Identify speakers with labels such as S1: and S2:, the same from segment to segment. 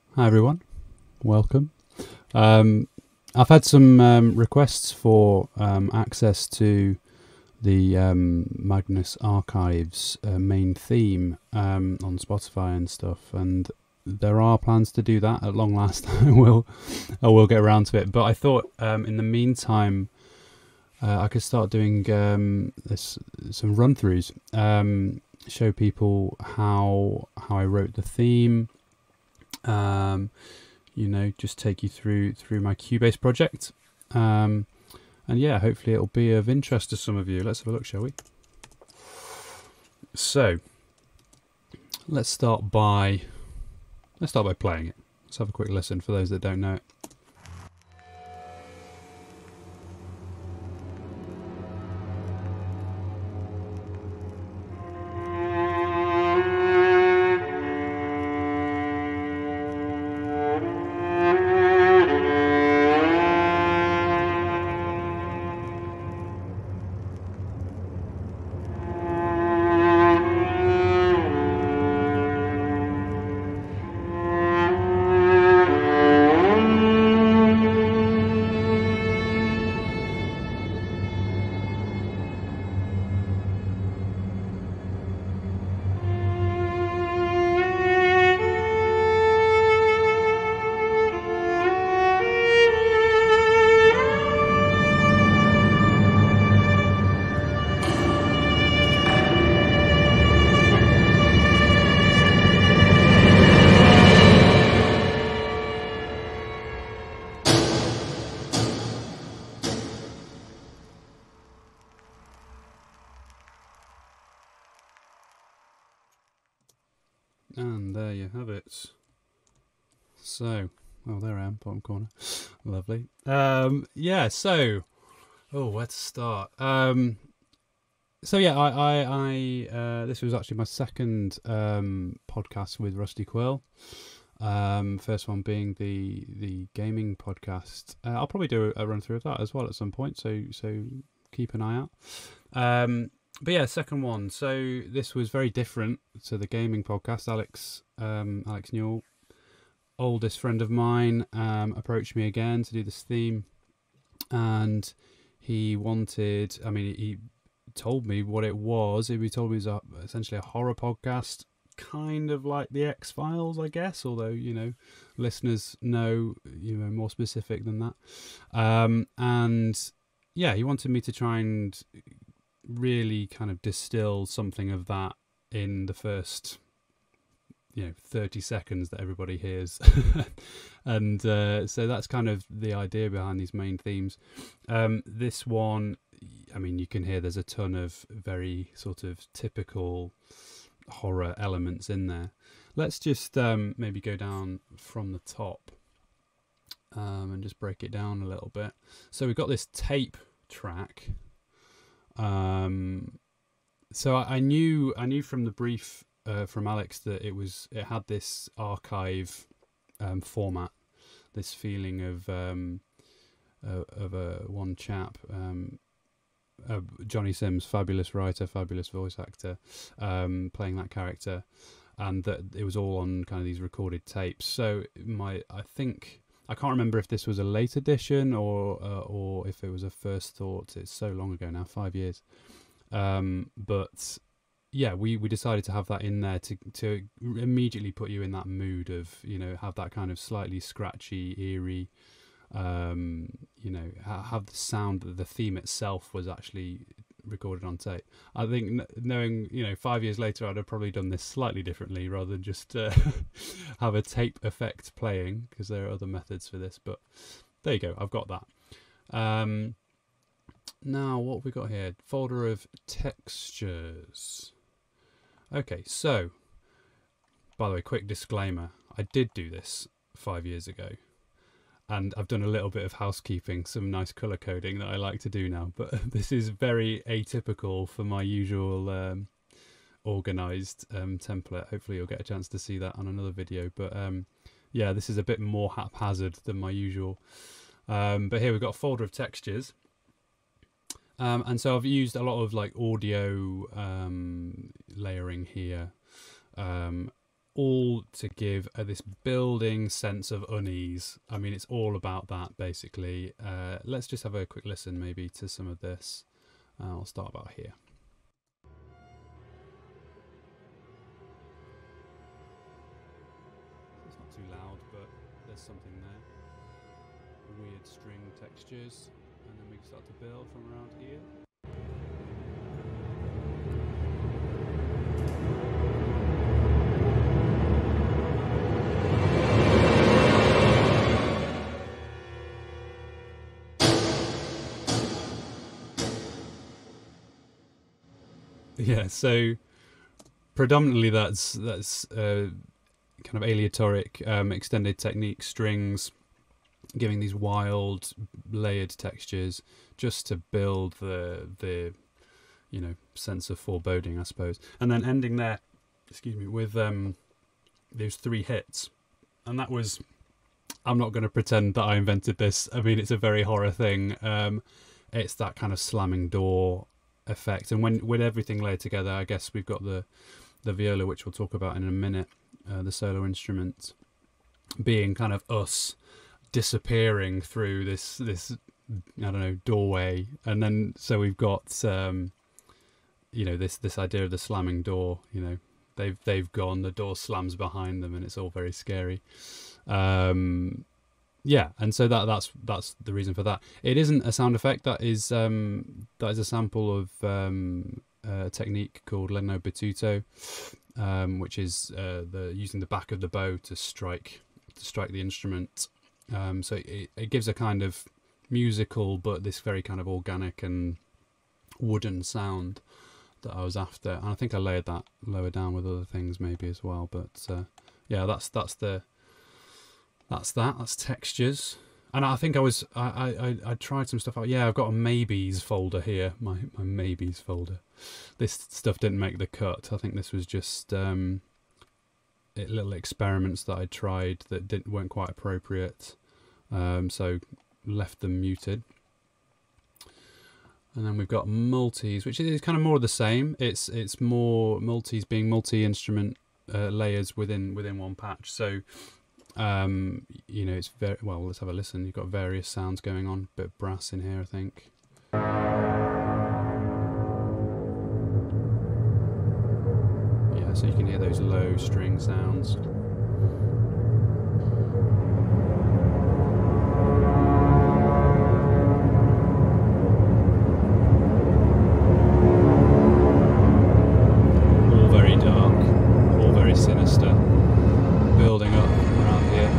S1: Hi everyone, welcome. I've had some requests for access to the Magnus Archives main theme on Spotify and stuff, and there are plans to do that at long last. I will get around to it, but I thought in the meantime I could start doing some run-throughs, show people how I wrote the theme. Just take you through my Cubase project. And yeah, hopefully it'll be of interest to some of you. Let's have a look, shall we? So let's start by playing it. Let's have a quick listen for those that don't know it. And there you have it. So, there I am, bottom corner. Lovely. Yeah, so, where to start? So yeah, I this was actually my second podcast with Rusty Quill. First one being the gaming podcast. I'll probably do a run through of that as well at some point. So keep an eye out. But yeah, second one. So this was very different to the gaming podcast. Alex Newell, oldest friend of mine, approached me again to do this theme, and he wanted. I mean, he told me what it was. He told me it was essentially a horror podcast, kind of like the X-Files, I guess. Although listeners know more specific than that. And yeah, he wanted me to try and really kind of distill something of that in the first 30 seconds that everybody hears. And so that's kind of the idea behind these main themes. This one, I mean, you can hear there's a ton of very sort of typical horror elements in there. Let's just maybe go down from the top and just break it down a little bit. So we've got this tape track. So I knew from the brief from Alex that it had this archive format, this feeling of one chap, Johnny Sims, fabulous writer, fabulous voice actor, playing that character, and that it was all on kind of these recorded tapes. So I can't remember if this was a late edition or if it was a first thought. It's so long ago now, 5 years. But yeah, we decided to have that in there to immediately put you in that mood of, have that kind of slightly scratchy, eerie, have the sound that the theme itself was actually recorded on tape. I think knowing 5 years later I'd have probably done this slightly differently rather than just have a tape effect playing, because there are other methods for this, but there you go, I've got that. Now what have we got here? Folder of textures. Okay, so by the way, quick disclaimer, I did do this 5 years ago, and I've done a little bit of housekeeping, some nice colour coding that I like to do now, but this is very atypical for my usual organised template. Hopefully you'll get a chance to see that on another video, but yeah, this is a bit more haphazard than my usual. But here we've got a folder of textures. And so I've used a lot of like audio layering here. all to give this building sense of unease. I mean, it's all about that, basically. Let's just have a quick listen, maybe, to some of this. I'll start about here. It's not too loud, but there's something there. Weird string textures, and then we can start to build from around here. Yeah, so predominantly that's kind of aleatoric extended technique strings, giving these wild layered textures just to build the sense of foreboding, I suppose, and then ending there, with those 3 hits. And that was, I'm not going to pretend that I invented this. I mean, it's a very horror thing. It's that kind of slamming door effect, and when everything laid together, I guess we've got the viola, which we'll talk about in a minute, the solo instrument being kind of us disappearing through this I don't know, doorway, and then so we've got this idea of the slamming door. They've gone, the door slams behind them, and it's all very scary. Yeah, and so that's the reason for that. It isn't a sound effect. That is a sample of a technique called Leno Batuto, which is using the back of the bow to strike the instrument. So it gives a kind of musical, but this very kind of organic and wooden sound that I was after. And I think I layered that lower down with other things maybe as well. But yeah, that's textures. And I think I tried some stuff out. Yeah, I've got a maybes folder here, my maybes folder. This stuff didn't make the cut. I think this was just little experiments that I tried that weren't quite appropriate. So left them muted. And then we've got multis, which is kind of more of the same. It's more multis being multi-instrument layers within one patch. So it's very well. Let's have a listen. You've got various sounds going on. Bit of brass in here, I think. Yeah, so you can hear those low string sounds. All very dark, all very sinister, building up around here.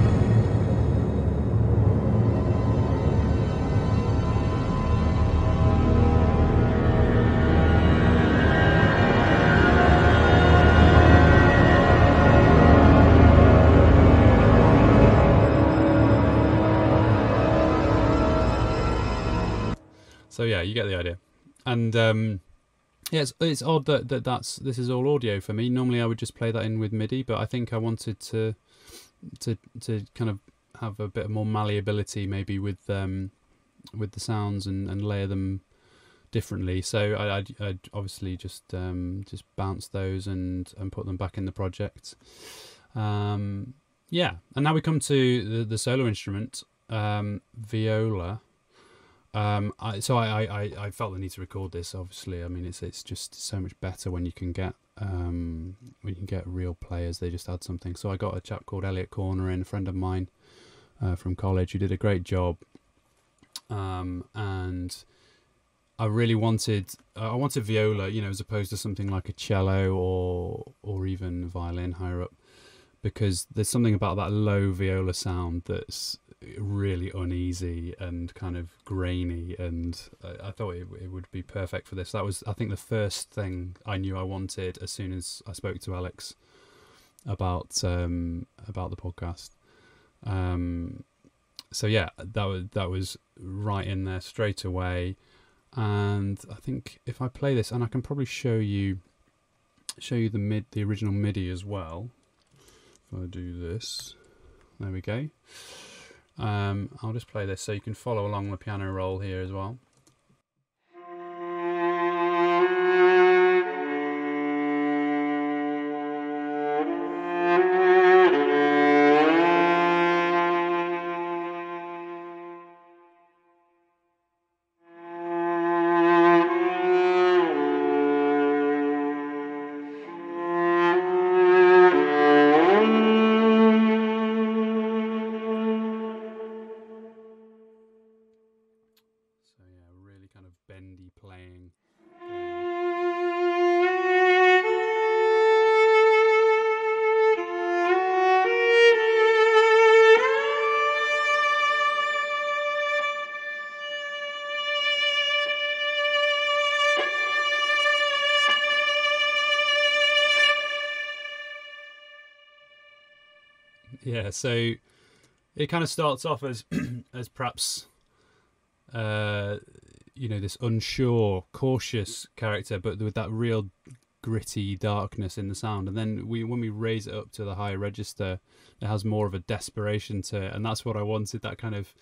S1: So yeah, you get the idea. And yeah, it's odd that this is all audio for me. Normally I would just play that in with MIDI, but I think I wanted to kind of have a bit more malleability maybe with the sounds and layer them differently. So I obviously just bounce those and put them back in the project. Yeah, and now we come to the solo instrument, viola. I felt the need to record this. Obviously, I mean it's just so much better when you can get real players. They just add something. So I got a chap called Elliot Corner in, a friend of mine from college, who did a great job. And I really wanted viola, as opposed to something like a cello or even violin higher up, because there's something about that low viola sound that's really uneasy and kind of grainy, and I thought it would be perfect for this. That was, I think, the first thing I knew I wanted as soon as I spoke to Alex about the podcast. So yeah, that was right in there straight away. And I think if I play this, and I can probably show you the original MIDI as well. If I do this, there we go. I'll just play this so you can follow along the piano roll here as well. Yeah, so it kind of starts off as as perhaps this unsure, cautious character, but with that real gritty darkness in the sound. And then when we raise it up to the higher register, it has more of a desperation to it, and that's what I wanted. That kind of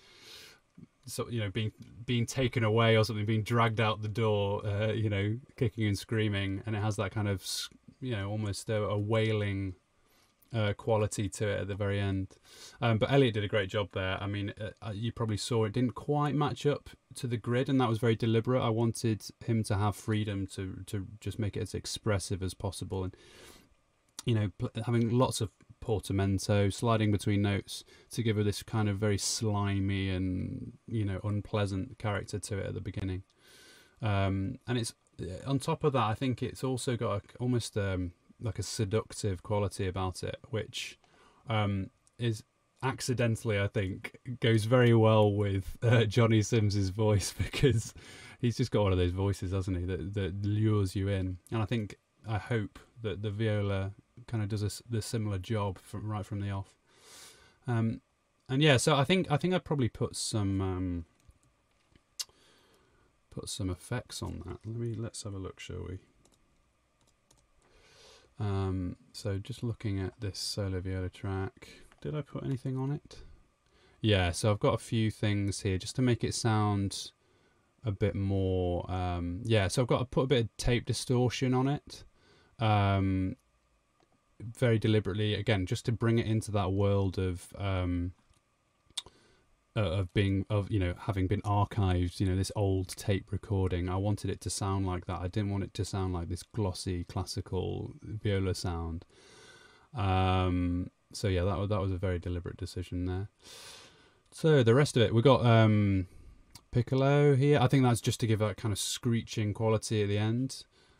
S1: being taken away or something, being dragged out the door, kicking and screaming, and it has that kind of almost a wailing quality to it at the very end. But Elliot did a great job there. I mean, you probably saw it didn't quite match up to the grid, and that was very deliberate. I wanted him to have freedom to just make it as expressive as possible, and having lots of portamento, sliding between notes to give her this kind of very slimy and unpleasant character to it at the beginning. And it's on top of that, I think it's also got almost like a seductive quality about it, which is accidentally, I think, goes very well with Johnny Sims's voice, because he's just got one of those voices, hasn't he, that lures you in. And I hope that the viola kind of does the similar job right from the off. And yeah, so I think I'd probably put some effects on that. Let's have a look, shall we? So just looking at this solo viola track, did I put anything on it? Yeah, so I've got a few things here just to make it sound a bit more. So I've got to put a bit of tape distortion on it, very deliberately, again, just to bring it into that world of having been archived, this old tape recording. I wanted it to sound like that. I didn't want it to sound like this glossy classical viola sound. So yeah, that was a very deliberate decision there. So the rest of it, we got piccolo here. I think that's just to give that kind of screeching quality at the end.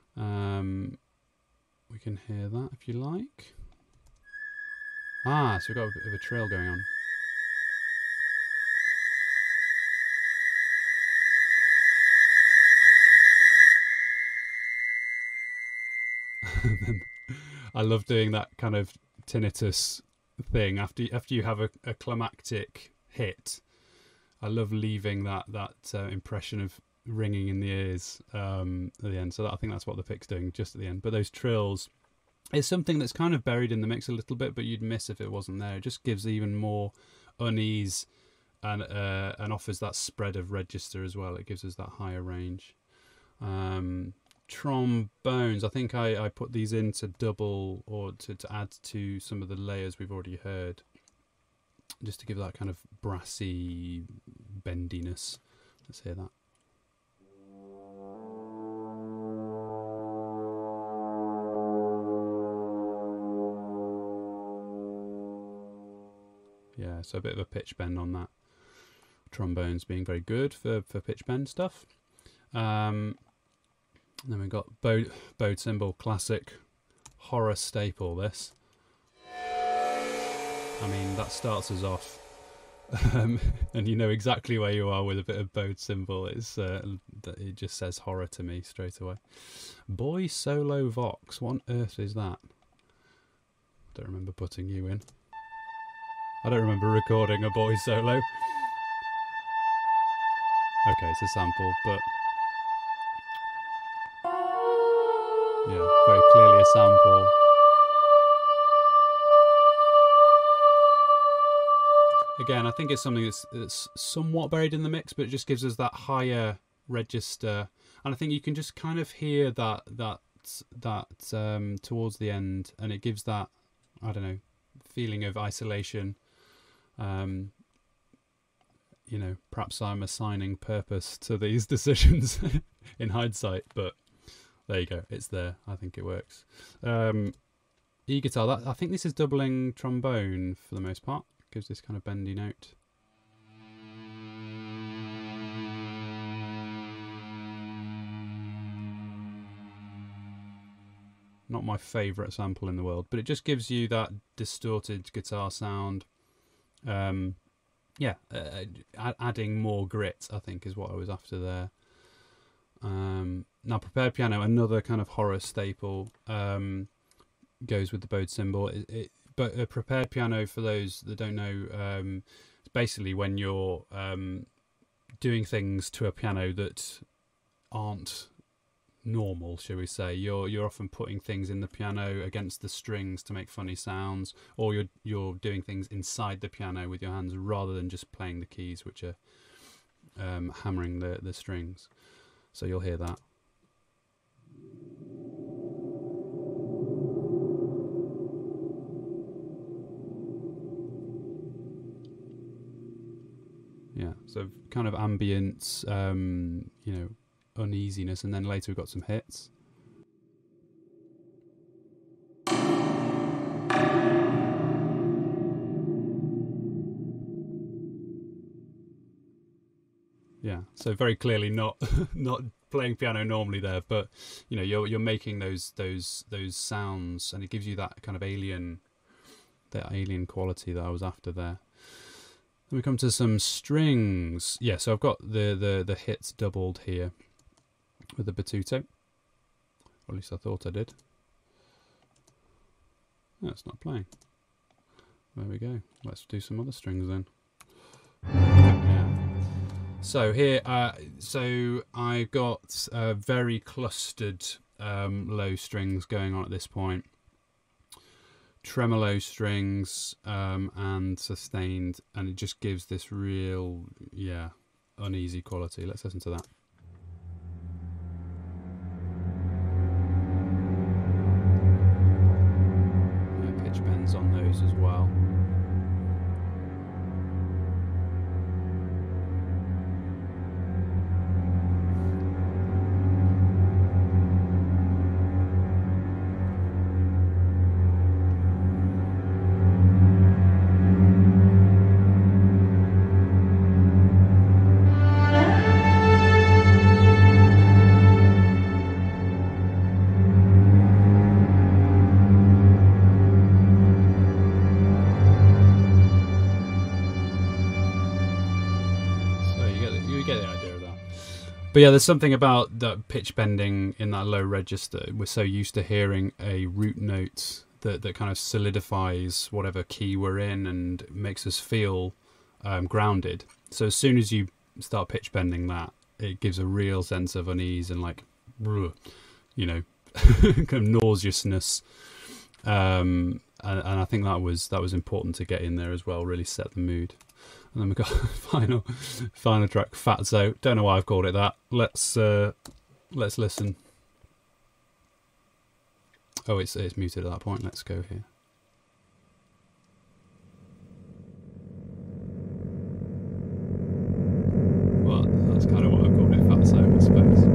S1: We can hear that if you like. So we've got a bit of a trill going on. I love doing that kind of tinnitus thing after you have a climactic hit. I love leaving that impression of ringing in the ears at the end. So I think that's what the pick's doing just at the end. But those trills is something that's kind of buried in the mix a little bit, but you'd miss if it wasn't there. It just gives even more unease and offers that spread of register as well. It gives us that higher range. Trombones, I think I put these in to double or to add to some of the layers we've already heard, just to give that kind of brassy bendiness. Let's hear that. Yeah, so a bit of a pitch bend on that. Trombones being very good for pitch bend stuff. Then we've got bowed cymbal, classic horror staple, this. I mean, that starts us off. And you know exactly where you are with a bit of bowed cymbal. It just says horror to me straight away. Boy Solo Vox, what on earth is that? Don't remember putting you in. I don't remember recording a boy solo. Okay, it's a sample, but yeah, very clearly a sample. Again, I think it's something that's somewhat buried in the mix, but it just gives us that higher register, and I think you can just kind of hear that towards the end, and it gives that, I don't know, feeling of isolation. Perhaps I'm assigning purpose to these decisions in hindsight, but there you go, it's there. I think it works. E-guitar, I think this is doubling trombone for the most part. Gives this kind of bendy note. Not my favourite sample in the world, but it just gives you that distorted guitar sound. Adding more grit, I think, is what I was after there. Now, prepared piano, another kind of horror staple, goes with the bowed cymbal. but a prepared piano, for those that don't know, it's basically when you're doing things to a piano that aren't normal, shall we say. You're often putting things in the piano against the strings to make funny sounds, or you're doing things inside the piano with your hands rather than just playing the keys, which are hammering the strings. So you'll hear that. Yeah, so kind of ambience, uneasiness, and then later we've got some hits. Yeah, so very clearly not not playing piano normally there, but you're making those sounds, and it gives you that kind of alien quality that I was after there. Then we come to some strings. Yeah, so I've got the hits doubled here with the Batuto. Or at least I thought I did. No, it's not playing. There we go. Let's do some other strings then. Yeah. So here, so I've got very clustered low strings going on at this point. Tremolo strings and sustained, and it just gives this real, uneasy quality. Let's listen to that. Pitch bends on those as well. But yeah, there's something about that pitch bending in that low register. We're so used to hearing a root note that kind of solidifies whatever key we're in and makes us feel grounded. So as soon as you start pitch bending that, it gives a real sense of unease and kind of nauseousness. And I think that was important to get in there as well. Really set the mood. And then we've got final track, Fatso. Don't know why I've called it that. Let's listen. Oh, it's muted at that point. Let's go here. Well, that's kind of what I've called it, Fatso, I suppose.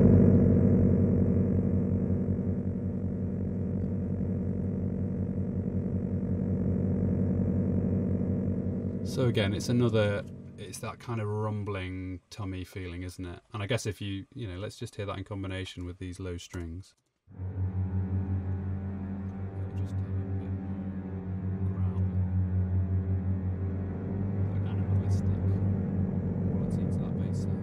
S1: So again, it's that kind of rumbling tummy feeling, isn't it? And I guess if let's just hear that in combination with these low strings. Just a bit more growl. Like animalistic quality to that bass sound.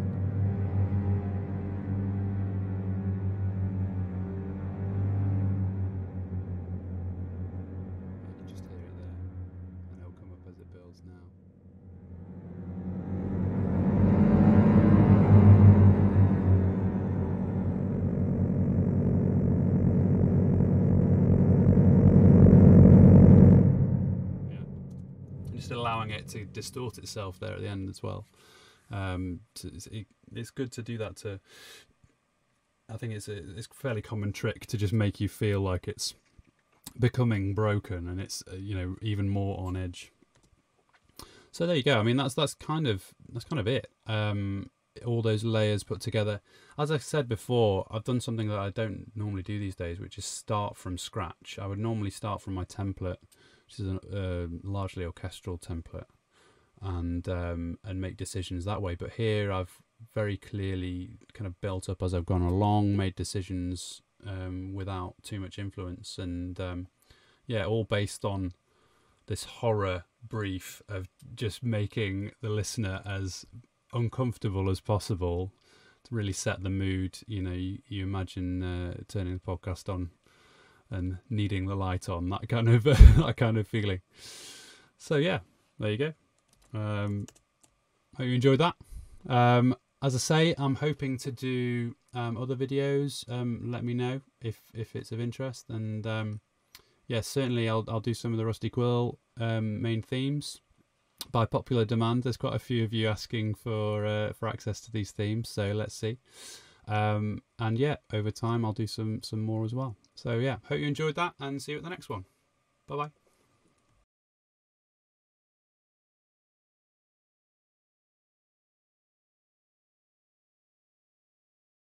S1: You can just hear it there, and it'll come up as it builds now. Allowing it to distort itself there at the end as well. It's good to do that. I think it's a fairly common trick to just make you feel like it's becoming broken and it's even more on edge. So there you go. I mean that's kind of it. All those layers put together. As I said before, I've done something that I don't normally do these days, which is start from scratch. I would normally start from my template, which is a largely orchestral template, and make decisions that way. But here I've very clearly kind of built up as I've gone along, made decisions without too much influence, and all based on this horror brief of just making the listener as uncomfortable as possible to really set the mood. You imagine turning the podcast on and needing the light on, that kind of that kind of feeling. So yeah, there you go. Hope you enjoyed that. As I say, I'm hoping to do other videos. Let me know if it's of interest, and yeah, certainly I'll do some of the Rusty Quill main themes by popular demand. There's quite a few of you asking for access to these themes, so let's see. And yeah, over time I'll do some more as well. So yeah, hope you enjoyed that, and see you at the next one. Bye bye.